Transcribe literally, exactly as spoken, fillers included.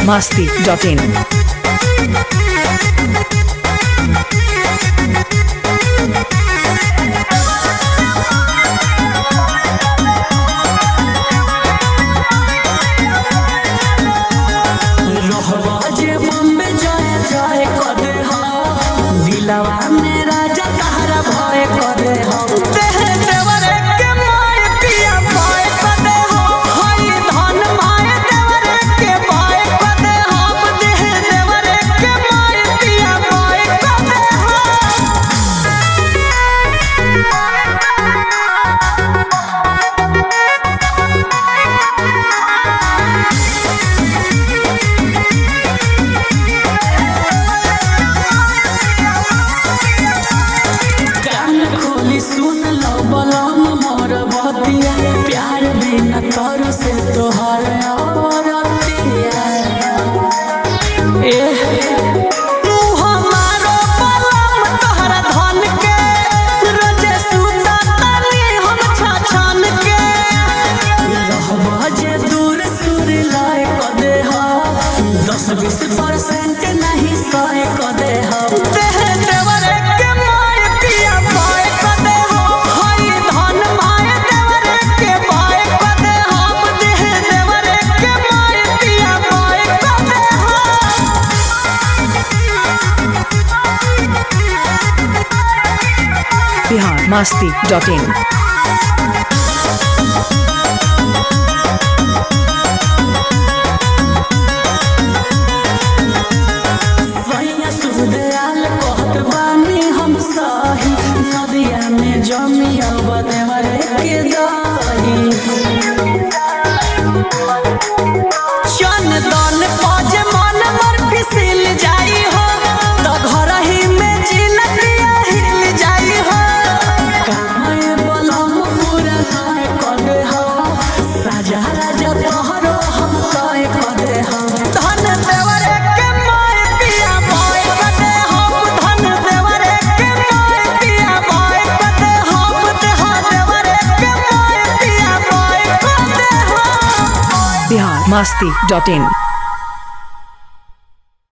masti dot in. प्यार बिना तोर से तोहर औरतिया ए तू हमारो पलम तोहरा धन के रोजे सुता तानी हम छाछन के रहबा जे दूर सुर लाए क दे हा दस बीस परसेंट नहीं सहे क दे हा तेरे देवर के माय पिया पाए क दे हो हई धन माय देवर के पाए क दे हम देह देवर के माय पिया पाए क दे हो Bihar masti dot in. नदिया में जमिया बदेवर के दही चन दन पाज मन मर फिसिल जाई हो तो घर ही में जिलतिया हिल जाई हो काहे बलम पूरा काहे कदे हो साजा राजा तोहरो हम काहे कदे हो धन देवर के माय पिया माय कदे हम धन देवर के माय पिया माय कदे हम देह देवर के माय पिया माय कदे हो Bihar masti dot in.